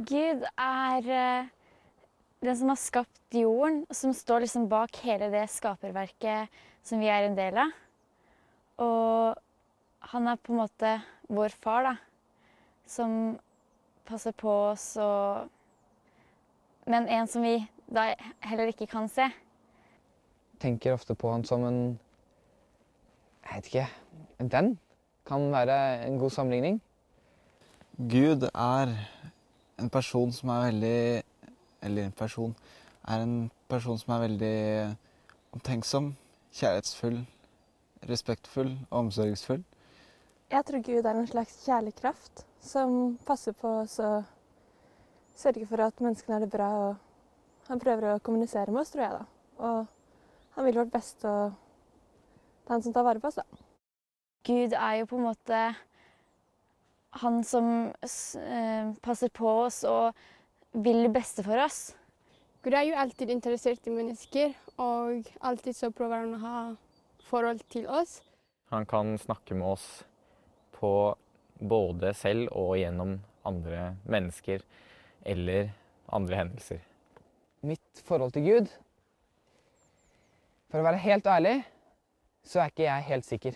Gud den som har skapt jorden, og som står liksom bak hele det skaperverket som vi er en del av. Og han er på en måte vår far, da, som passer på oss, men en som vi da heller ikke kan se. Tenker ofte på han som en venn. Kan være en god sammenligning. Gud er en person som er veldig omtenksom, kjærlighetsfull, respektfull og omsorgsfull. Jeg tror Gud er en slags kjærlig kraft som passer på oss og sørger for at menneskene har det bra. Og han prøver å kommunisere med oss, tror jeg da. Og han vil vårt beste, og det er han som tar vare på oss da. Gud er jo på en måte han som passer på oss og vil det beste for oss. Gud er jo alltid interessert i mennesker, og alltid så prøver han å ha forhold til oss. Han kan snakke med oss på både selv og gjennom andre mennesker eller andre hendelser. Mitt forhold til Gud, for å være helt ærlig, så er ikke jeg helt sikker.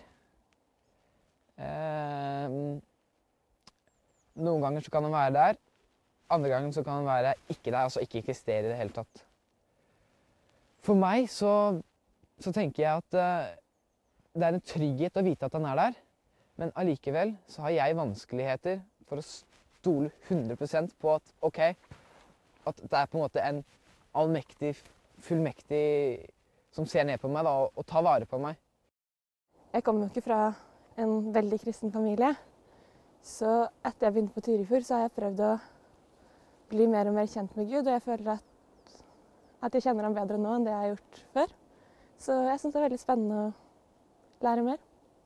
Noen ganger så kan han være der, andre ganger så kan han være ikke der, altså ikke eksistere i det hele tatt. For meg så tenker jeg at det er en trygghet å vite at han er der, men allikevel så har jeg vanskeligheter for å stole 100% på at at det er på en måte en allmektig, fullmektig som ser ned på meg da, og tar vare på meg. Jeg kommer jo ikke fra en veldig kristen familie, så etter jeg begynte på Tyrifjord så har jeg prøvd å bli mer og mer kjent med Gud, og jeg føler at jeg kjenner ham bedre nå enn det jeg har gjort før. Så jeg synes det er veldig spennende å lære mer.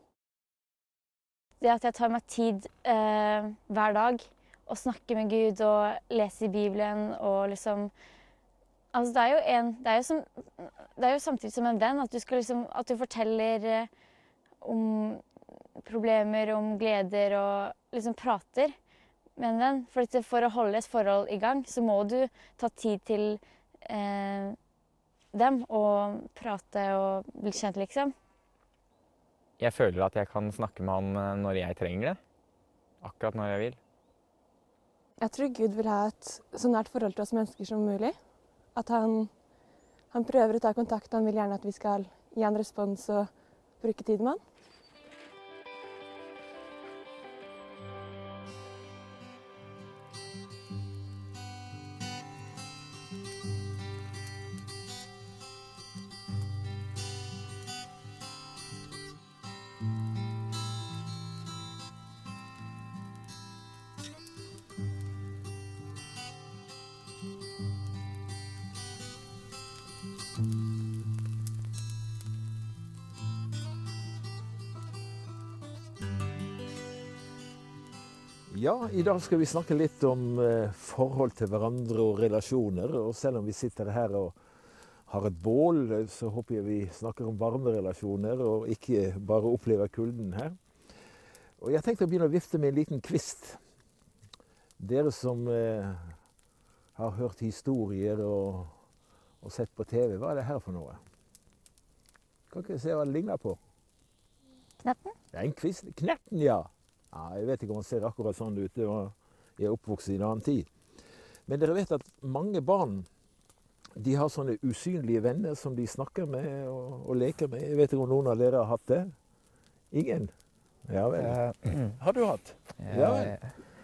Det at jeg tar meg tid hver dag og snakker med Gud og leser i Bibelen og liksom... Altså det er jo samtidig som en venn at du forteller om problemer, om gleder og liksom prater med en venn. For å holde et forhold i gang så må du ta tid til dem og prate og bli kjent liksom. Jeg føler at jeg kan snakke med han når jeg trenger det. Akkurat når jeg vil. Jeg tror Gud vil ha et så nært forhold til oss mennesker som mulig. At han prøver å ta kontakt, han vil gjerne at vi skal gi en respons og bruke tid med han. Ja, i dag skal vi snakke litt om forhold til hverandre og relasjoner. Og selv om vi sitter her og har et bål, så håper jeg vi snakker om varme relasjoner og ikke bare opplever kulden her. Og jeg tenkte å begynne å vifte med en liten kvist. Dere som har hørt historier og sett på TV, hva er det her for noe? Kan ikke se hva det ligner på? Knetten? Det er en kvist. Knetten, ja! Ja, jeg vet ikke om han ser akkurat sånn ut, jeg er oppvokst i en annen tid. Men dere vet at mange barn, de har sånne usynlige venner som de snakker med og leker med. Jeg vet ikke om noen av dere har hatt det? Ingen? Ja vel. Har du hatt? Ja vel.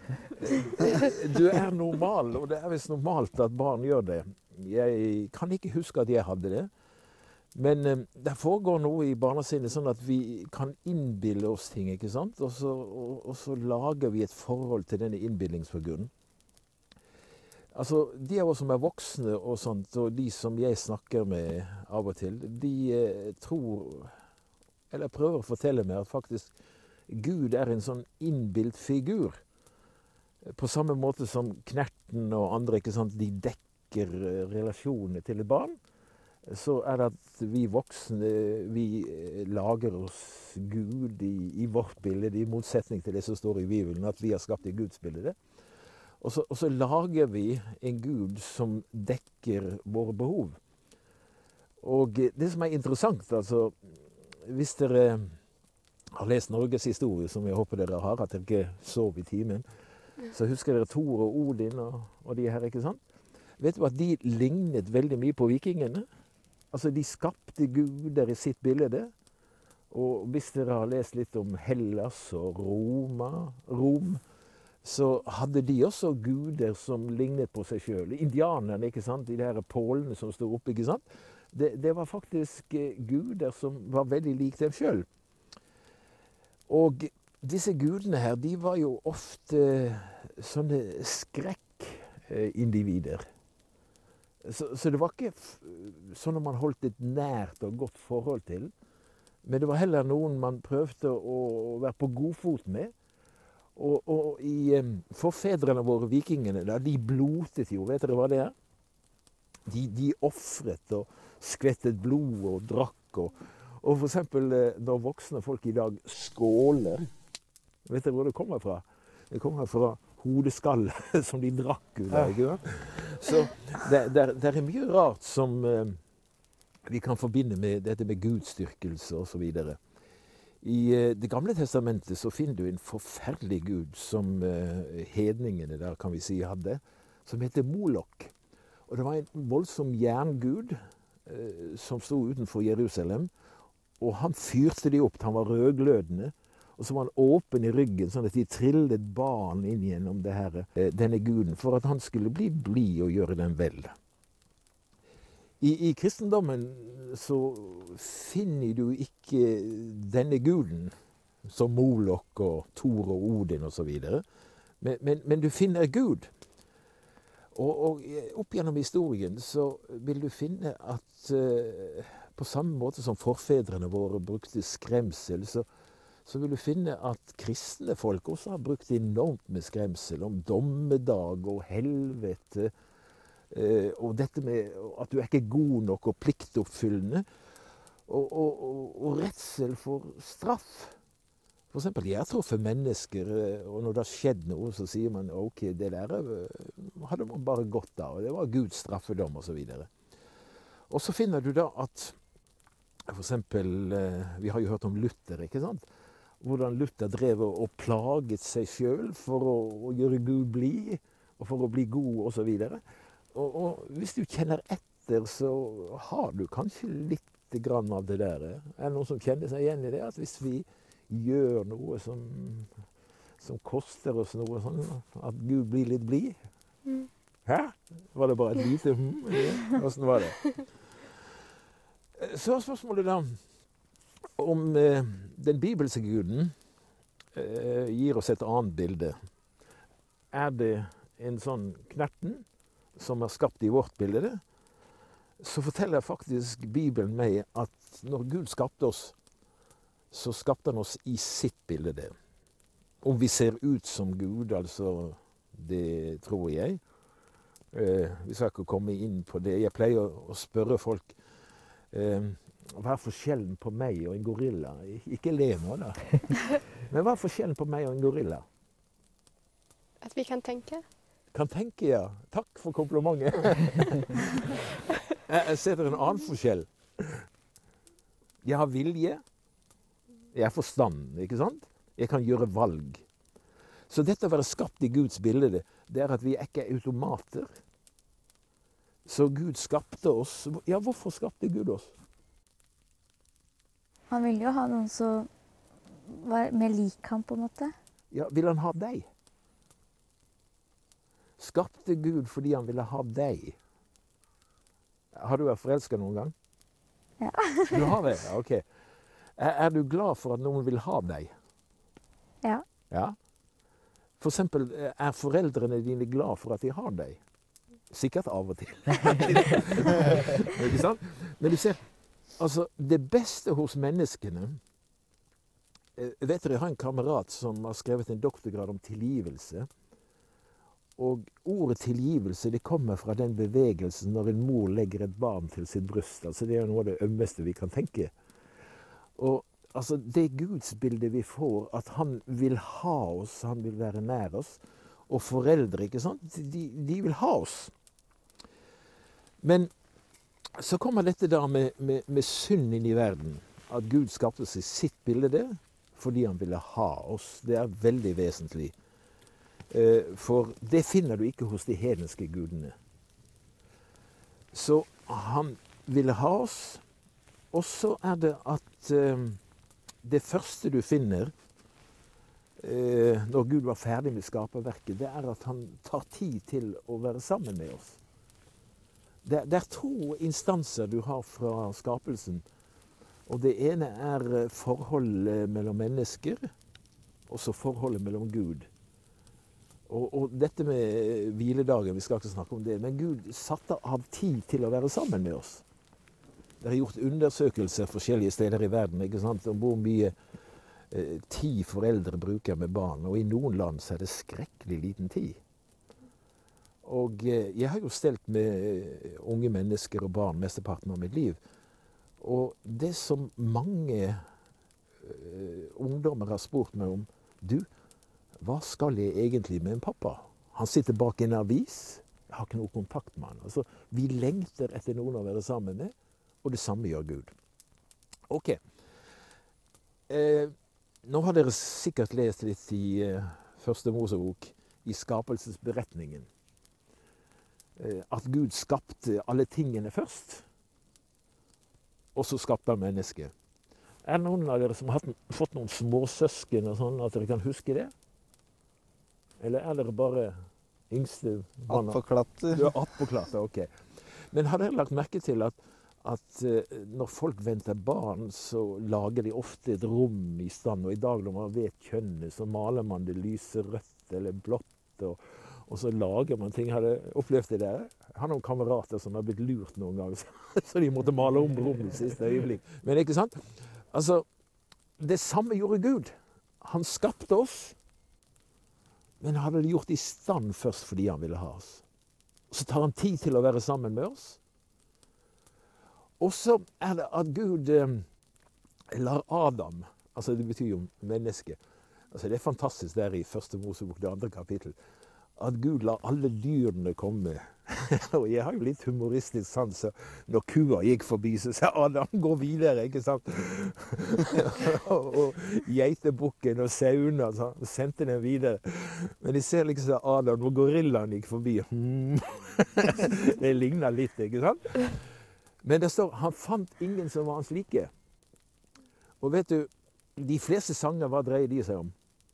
Du er normal, og det er visst normalt at barn gjør det. Jeg kan ikke huske at jeg hadde det. Men det foregår noe i barnesinnet sånn at vi kan innbille oss ting, ikke sant? Og så lager vi et forhold til denne innbillingsfiguren. Altså, de av oss som er voksne og sånt, og de som jeg snakker med av og til, de tror, eller prøver å fortelle meg at faktisk Gud er en sånn innbilt figur. På samme måte som Knerten og andre, ikke sant? De dekker relasjonene til et barn. Så er det at vi voksne, vi lager oss Gud i vårt bilde, i motsetning til det som står i Bibelen, at vi har skapt i Guds bilde. Og så lager vi en Gud som dekker våre behov. Og det som er interessant, altså, hvis dere har lest Norges historie, som jeg håper dere har, at dere ikke sov i timen, så husker dere Thor og Odin og de her, ikke sant? Vet du at de lignet veldig mye på vikingene? Altså, de skapte guder i sitt bilde. Og hvis dere har lest litt om Hellas og Rom, så hadde de også guder som lignet på seg selv. Indianerne, ikke sant? De der pålene som står oppe, ikke sant? Det var faktisk guder som var veldig lik dem selv. Og disse gudene her, de var jo ofte sånne skrekkindivider. Så det var ikke sånn at man holdt et nært og godt forhold til. Men det var heller noen man prøvde å være på god fot med. Og i forfedrene våre, vikingene, de blotet jo, vet dere hva det er? De offret og skvettet blod og drakk. Og for eksempel når voksne folk i dag skåler, vet dere hvor det kommer fra? Det kommer fra hodeskallet som de drakk ut av, ikke sant? Så det er mye rart som vi kan forbinde med dette med gudsdyrkelse og så videre. I Det gamle testamentet så finner du en forferdelig gud som hedningene der, kan vi si, hadde, som heter Molok. Og det var en voldsom jerngud som stod utenfor Jerusalem, og han fyrte de opp. Han var rødglødende, og så var han åpen i ryggen, sånn at de trillet barn inn gjennom denne guden, for at han skulle bli blid og gjøre dem vel. I kristendommen så finner du ikke denne guden som Molok og Thor og Odin og så videre, men du finner Gud. Og opp gjennom historien så vil du finne at på samme måte som forfedrene våre brukte skremsel, så vil du finne at kristne folk også har brukt enormt med skremsel om dommedag og helvete, og dette med at du er ikke god nok og pliktoppfyllende, og redsel for straff. For eksempel, jeg tror for mennesker, og når det har skjedd noe, så sier man, ok, det der hadde man bare godt av, og det var Guds straffedom og så videre. Og så finner du da at, for eksempel, vi har jo hørt om Luther, ikke sant? Hvordan Luther drev og plaget seg selv for å gjøre Gud blid, og for å bli god og så videre. Og hvis du kjenner etter, så har du kanskje litt grann av det der. Er det noen som kjenner seg igjen i det? At hvis vi gjør noe som koster oss noe sånn, at Gud blir litt blid? Hæ? Var det bare et lite Hvordan var det? Så er spørsmålet da om den bibelske guden gir oss et annet bilde. Er det en sånn knerten som er skapt i vårt bilde, så forteller faktisk Bibelen meg at når Gud skapte oss, så skapte han oss i sitt bilde. Om vi ser ut som Gud, altså, det tror jeg. Vi skal ikke komme inn på det. Jeg pleier å spørre folk, hva er forskjellen på meg og en gorilla? Ikke le nå da. Men hva er forskjellen på meg og en gorilla? At vi kan tenke. Kan tenke, ja. Takk for komplimentet. Jeg ser en annen forskjell. Jeg har vilje. Jeg er forstand, ikke sant? Jeg kan gjøre valg. Så dette å være skapt i Guds bilde, det er at vi ikke er automater. Så Gud skapte oss. Ja, hvorfor skapte Gud oss? Han ville jo ha noen som var mer lik ham, på en måte. Ja, vil han ha deg? Skapte Gud fordi han ville ha deg? Har du vært forelsket noen gang? Ja. Du har det? Ja, ok. Er du glad for at noen vil ha deg? Ja. Ja? For eksempel, er foreldrene dine glad for at de har deg? Sikkert av og til. Ikke sant? Men du ser, altså, det beste hos menneskene, vet dere, jeg har en kamerat som har skrevet en doktorgrad om tilgivelse. Og ordet tilgivelse, det kommer fra den bevegelsen når en mor legger et barn til sitt bryst. Altså, det er noe av det ømmeste vi kan tenke. Og altså, det gudsbildet vi får, at han vil ha oss, han vil være nær oss. og foreldre, ikke sant? De vil ha oss. Men så kommer dette da med synd inn i verden. At Gud skapte oss i sitt bilde fordi han ville ha oss. Det er veldig vesentlig. For det finner du ikke hos de hedenske gudene. Så han ville ha oss. Og så er det at det første du finner når Gud var ferdig med skaperverket, det er at han tar tid til å være sammen med oss. Det er to instanser du har fra skapelsen. Og det ene er forholdet mellom mennesker, og så forholdet mellom Gud. Og dette med hviledagen, vi skal ikke snakke om det, men Gud satte av tid til å være sammen med oss. Det er gjort undersøkelser forskjellige steder i verden, ikke sant, om hvor mye tid foreldre bruker med barn. Og i noen land så er det skrekkelig liten tid. Og jeg har jo stelt med unge mennesker og barn mesteparten av mitt liv. Og det som mange ungdommer har spurt meg om, du, hva skal jeg egentlig med en pappa? Han sitter bak en avis, jeg har ikke noe kontakt med han. Altså, vi lengter etter noen å være sammen med, og det samme gjør Gud. Ok. Nå har dere sikkert lest litt i Første Mosebok, i skapelsesberetningen. At Gud skapte alle tingene først, og så skapte han mennesket. Er det noen av dere som har fått noen småsøsken og sånn, at dere kan huske det? Eller er dere bare yngste barna? Attpåklatter. Ja, attpåklatter, ok. Men har dere lagt merke til at når folk venter barn, så lager de ofte et rom i stand, og i dag når man vet kjønnet, så maler man det lyse rødt eller blått, og så lager man ting. Har dere opplevd det der? Jeg har noen kamerater som har blitt lurt noen ganger, så de måtte male om rommet i siste øyeblikk. Men ikke sant? Altså, det samme gjorde Gud. Han skapte oss, men hadde det gjort i stand først fordi han ville ha oss. Så tar han tid til å være sammen med oss. Og så er det at Gud lar Adam, altså det betyr jo menneske, altså det er fantastisk der i Første Mosebok, det 2. kapittel, at Gud lar alle dyrene komme. Og jeg har jo litt humoristisk sans, så når kua gikk forbi, så sa Adam, gå videre, ikke sant? og geitebukken og sauene, så sendte den videre. Men de ser liksom Adam, når gorillaen gikk forbi. Det ligner litt, ikke sant? Men det står, han fant ingen som var hans like. Og vet du, de fleste sanger, hva dreier de seg om?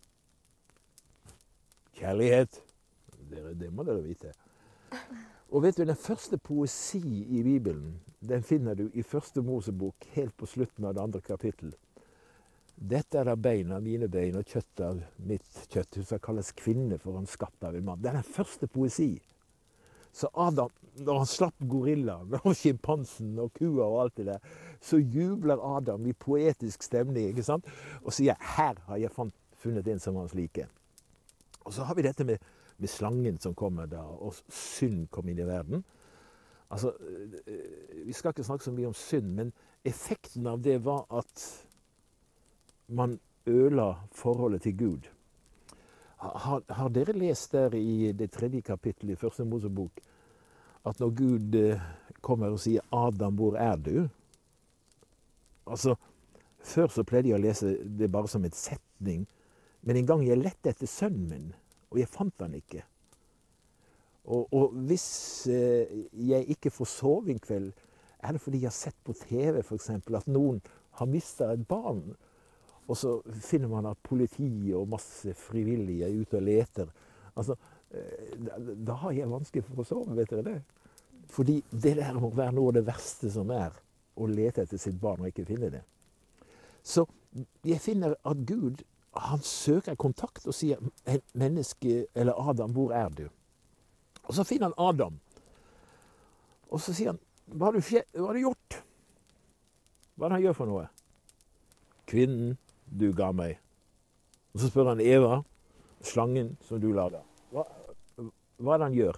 Kjærlighet. Det må dere vite. Og vet du, den første poesi i Bibelen, den finner du i Første Mosebok, helt på slutten av det 2. kapittel. Dette er da bein av mine bein og kjøtt av mitt kjøtt. Hun skal kalles kvinne for han skapt av en mann. Det er den første poesi. Så Adam, når han slapp gorillaen og skimpansen og kua og alt det der, så jubler Adam i poetisk stemning, ikke sant? Og sier, her har jeg funnet en som hans like. Og så har vi dette med slangen som kommer da, og synd kom inn i verden. Altså, vi skal ikke snakke så mye om synd, men effekten av det var at man ødela forholdet til Gud. Har dere lest der i det 3. kapittelet i Første Mosebok, at når Gud kommer og sier, Adam, hvor er du? Altså, før så pleide jeg å lese det bare som en setning, men en gang jeg lette etter sønnen min, og jeg fant han ikke. Og hvis jeg ikke får sove en kveld, er det fordi jeg har sett på TV for eksempel, at noen har mistet et barn, og så finner man at politi og masse frivillige er ute og leter. Altså, da har jeg vanskelig for å sove, vet dere det? Fordi det der må være noe av det verste som er, å lete etter sitt barn og ikke finne det. Så jeg finner at Gud, han søker kontakt og sier, menneske, eller Adam, hvor er du? Og så finner han Adam. Og så sier han, hva har du gjort? Hva er det han gjør for noe? Kvinnen du ga meg. Og så spør han Eva, slangen som du lager. Hva er det han gjør?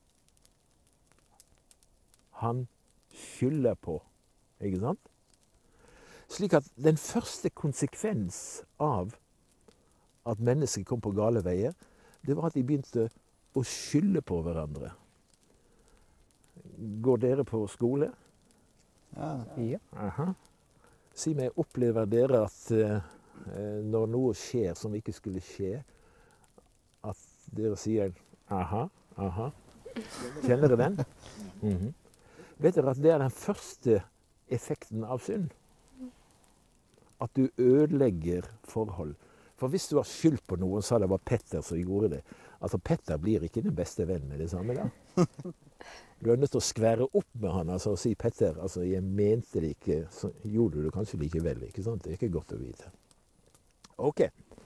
Han skylder på, ikke sant? Slik at den første konsekvens av at mennesket kom på gale veier, det var at de begynte å skylde på hverandre. Går dere på skole? Ja. Aha. Si meg, opplever dere at når noe skjer som ikke skulle skje, at dere sier aha, aha? Kjenner dere den? Mhm. Vet dere at det er den første effekten av synd? At du ødelegger forhold. For hvis du har skyld på noen, så det var Petter som gjorde det. Altså, Petter blir ikke den beste vennen med det samme da. Du er nødt til å skvære opp med han, altså, og si, Petter, altså, jeg mente det ikke, så gjorde du det kanskje likevel, ikke sant? Det er ikke godt å vite. Ok.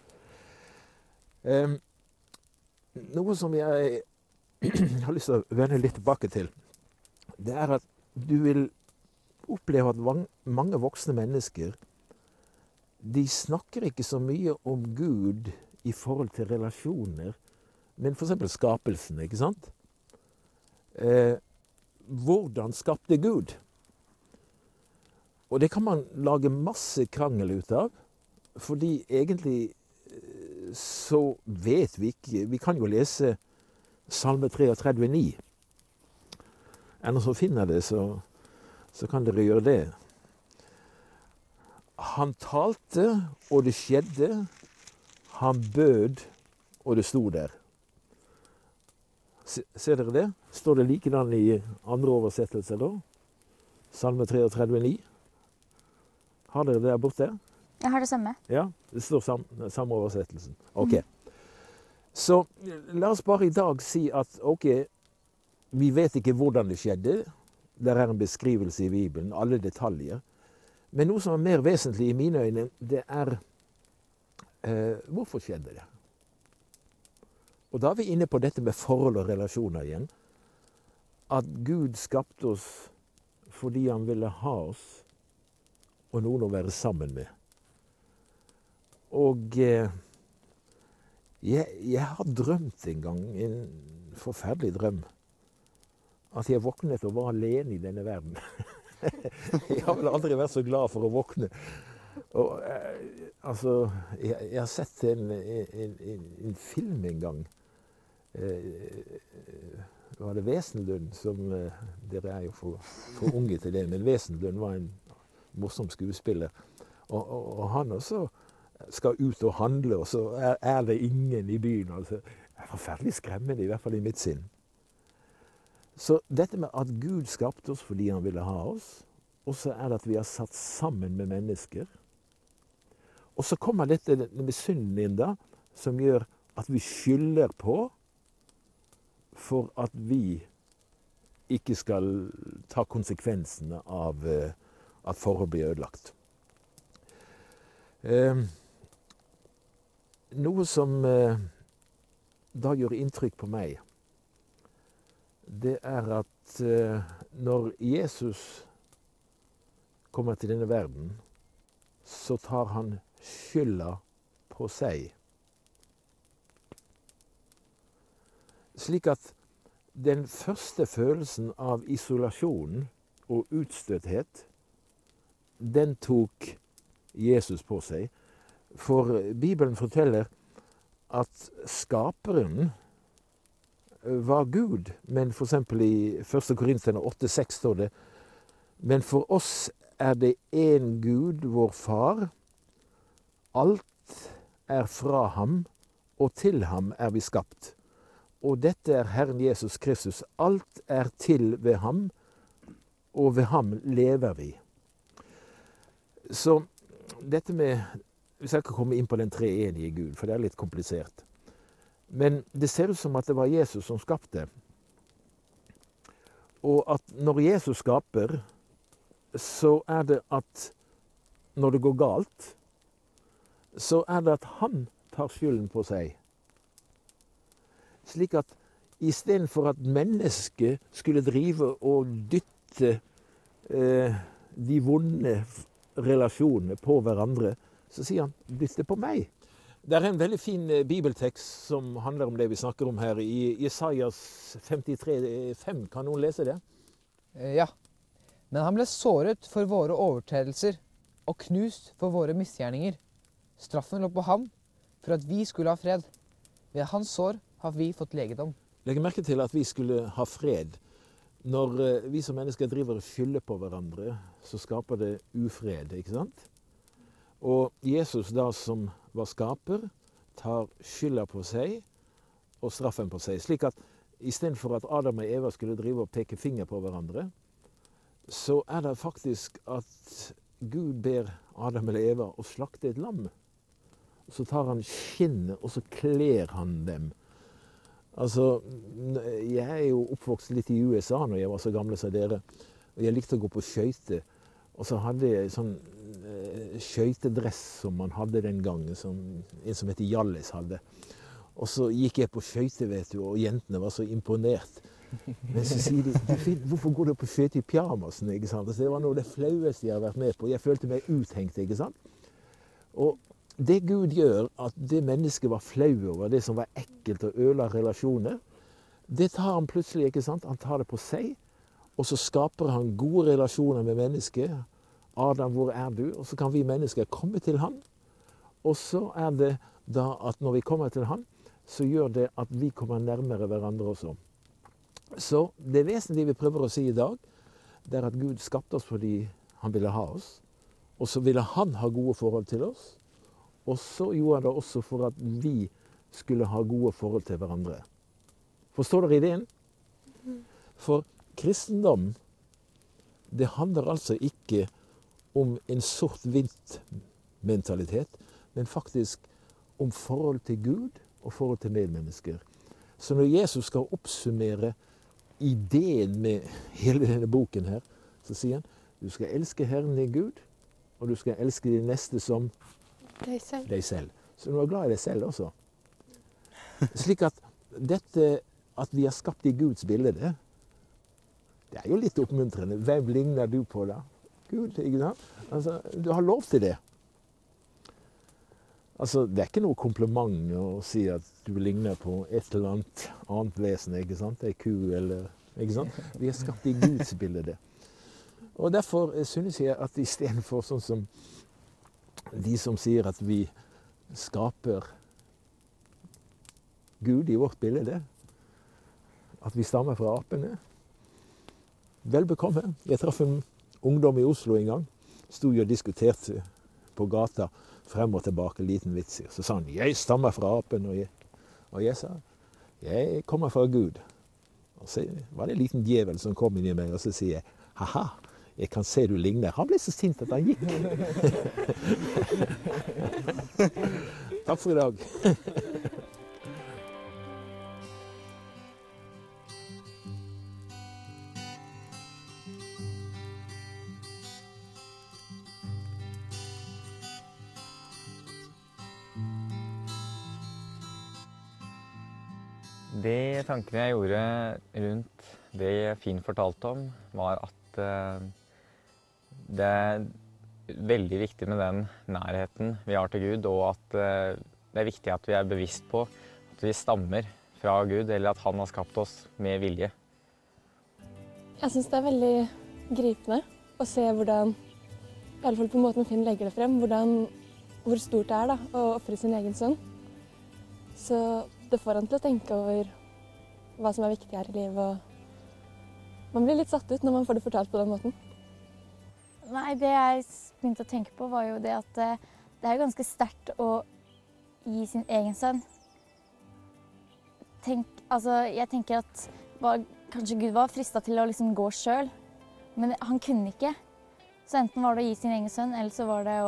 Noe som jeg har lyst til å vende litt tilbake til, det er at du vil oppleve at mange voksne mennesker, de snakker ikke så mye om Gud i forhold til relasjoner, men for eksempel skapelsen, ikke sant? Hvordan skapte Gud? Og det kan man lage masse krangel ut av, fordi egentlig så vet vi ikke. Vi kan jo lese Salme 33,9. Er det noen som finner det, så kan dere gjøre det. Han talte, og det skjedde. Han bød, og det sto der. Ser dere det? Står det likedan i andre oversettelser da? Salme 33,9. Har dere det der borte? Jeg har det samme. Ja, det står samme oversettelsen. Ok. Så la oss bare i dag si at, ok, vi vet ikke hvordan det skjedde. Der er en beskrivelse i Bibelen, alle detaljer. Men noe som er mer vesentlig i mine øyne, det er hvorfor skjedde det? Og da er vi inne på dette med forhold og relasjoner igjen. At Gud skapte oss fordi han ville ha oss og noen å være sammen med. Og jeg har drømt en gang, en forferdelig drøm, at jeg våknet og var alene i denne verden. Jeg har vel aldri vært så glad for å våkne. Og, altså, jeg har sett en film en gang. Var det Wesenlund som dere er jo for unge til det, men Wesenlund var en morsom skuespiller. Og han også skal ut og handle, og så er det ingen i byen. Altså, det er forferdelig skremmende, i hvert fall i mitt sinn. Så dette med at Gud skapte oss fordi han ville ha oss, og så er det at vi har satt sammen med mennesker. Og så kommer dette med synden inn da, som gjør at vi skylder på for at vi ikke skal ta konsekvensene av at forhold blir ødelagt. Noe som da gjør inntrykk på meg, det er at når Jesus kommer til denne verden, så tar han skylda på seg. Slik at den første følelsen av isolasjon og utstøthet, den tok Jesus på seg. For Bibelen forteller at skaperen var Gud, men for eksempel i 1. Korinterne 8,6 står det, men for oss er det en Gud, vår far. Alt er fra ham, og til ham er vi skapt. Og dette er Herren Jesus Kristus. Alt er til ved ham, og ved ham lever vi. Så dette med, vi skal ikke komme inn på den treenige Gud, for det er litt komplisert. Men det ser ut som at det var Jesus som skapte. Og at når Jesus skaper, så er det at når det går galt, så er det at han tar skylden på seg. Slik at i stedet for at mennesket skulle drive og dytte de vonde relasjonene på hverandre, så sier han, dytt det på meg. Det er en veldig fin bibeltekst som handler om det vi snakker om her. I Jesajas 53,5. Kan noen lese det? Ja. Men han ble såret for våre overtredelser og knust for våre misgjerninger. Straffen lå på ham for at vi skulle ha fred. Ved hans sår har vi fått legedom. Legg merke til at vi skulle ha fred. Når vi som mennesker driver og fyller på hverandre, så skaper det ufred, ikke sant? Og Jesus da som var skaper, tar skylda på seg og straffen på seg. Slik at i stedet for at Adam og Eva skulle drive og peke finger på hverandre, så er det faktisk at Gud ber Adam eller Eva å slakte et lam. Så tar han skinnet, og så kler han dem. Altså, jeg er jo oppvokst litt i USA når jeg var så gammel som dere. Og jeg likte å gå på skøyter. Og så hadde jeg sånn skøytedress som man hadde den gangen, som en som heter Hjallis hadde. Og så gikk jeg på skøyter, vet du, og jentene var så imponert. Men så sier de, hvorfor går du på skøyter i pyjamasen, ikke sant? Altså, det var noe av det flaueste jeg har vært med på. Jeg følte meg uthengt, ikke sant? Og det Gud gjør, at det mennesket var flau over, det som var ekkelt og ødela relasjoner, det tar han plutselig, ikke sant? Han tar det på seg, og så skaper han gode relasjoner med mennesket. Adam, hvor er du? Og så kan vi mennesker komme til han. Og så er det da at når vi kommer til han, så gjør det at vi kommer nærmere hverandre også. Så det vesentlige vi prøver å si i dag, det er at Gud skapte oss fordi han ville ha oss. Og så ville han ha gode forhold til oss. Og så gjorde han det også for at vi skulle ha gode forhold til hverandre. Forstår dere ideen? For kristendom, det handler altså ikke om en sort-hvitt mentalitet, men faktisk om forhold til Gud og forhold til medmennesker. Så når Jesus skal oppsummere ideen med hele denne boken her, så sier han, du skal elske Herren din Gud, og du skal elske din neste som deg selv. Så du er glad i deg selv også. Slik at dette at vi er skapt i Guds bilde, det er jo litt oppmuntrende. Hvem ligner du på da? Gud, ikke sant? Altså, du har lov til det. Altså, det er ikke noe kompliment å si at du ligner på et eller annet vesen, ikke sant? Det er ku eller, ikke sant? Vi er skapt i Guds bilde. Og derfor synes jeg at i stedet for sånn som de som sier at vi skaper Gud i vårt bilde, at vi stammer fra apene. Vel bekomme. Jeg traff en ungdom i Oslo en gang. Stod og diskuterte på gata frem og tilbake, liten vits. Så sa han, jeg stammer fra apen. Og jeg sa, jeg kommer fra Gud. Og så var det en liten djevel som kom inn i meg, og så sier jeg, haha, jeg kan se du ligner. Han ble så sint at han gikk. Takk for i dag. De tankene jeg gjorde rundt det Finn fortalte om, var at det er veldig viktig med den nærheten vi har til Gud, og at det er viktig at vi er bevisst på at vi stammer fra Gud, eller at han har skapt oss med vilje. Jeg synes det er veldig gripende å se hvordan, i alle fall på måten Finn legger det frem, hvor stort det er da, å offre sin egen sønn. Så det får han til å tenke over hva som er viktig her i livet, og man blir litt satt ut når man får det fortalt på den måten. Nei, det jeg begynte å tenke på var jo det at det er jo ganske sterkt å gi sin egen sønn. Jeg tenker at kanskje Gud var fristet til å liksom gå selv, men han kunne ikke. Så enten var det å gi sin egen sønn, eller så var det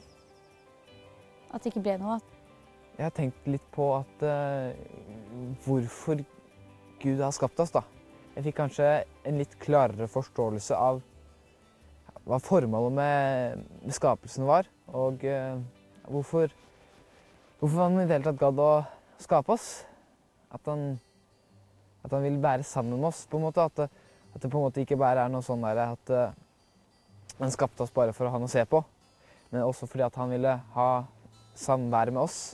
at det ikke ble noe. Jeg har tenkt litt på at hvorfor Gud har skapt oss, da. Jeg fikk kanskje en litt klarere forståelse av hva formålet med skapelsen var, og hvorfor han i det hele tatt gadd å skape oss. At han vil være sammen med oss, på en måte. At det på en måte ikke bare er noe sånn der at han skapte oss bare for å ha noe å se på, men også fordi at han ville ha samvær med oss.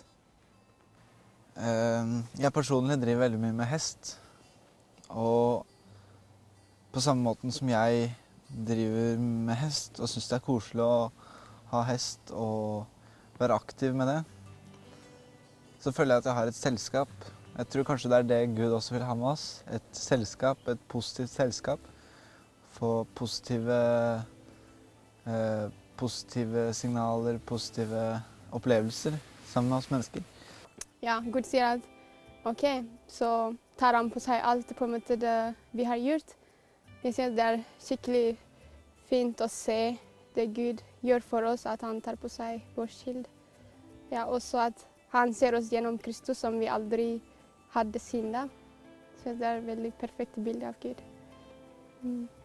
Jeg personlig driver veldig mye med hest, og på samme måten som jeg driver med hest og synes det er koselig å ha hest og være aktiv med det, så føler jeg at jeg har et selskap Jeg tror kanskje det er det Gud også vil ha med oss. Et selskap, et positivt selskap. Få positive signaler, positive opplevelser sammen med oss mennesker. Ja, Gud sier at OK, så tar han på seg alt på en måte det vi har gjort. Jeg synes det er skikkelig fint å se det Gud gjør for oss, at han tar på seg vår skyld. Ja, også at han ser oss gjennom Kristus som vi aldri hadde syndet. Så det er et veldig perfekt bilde av Gud.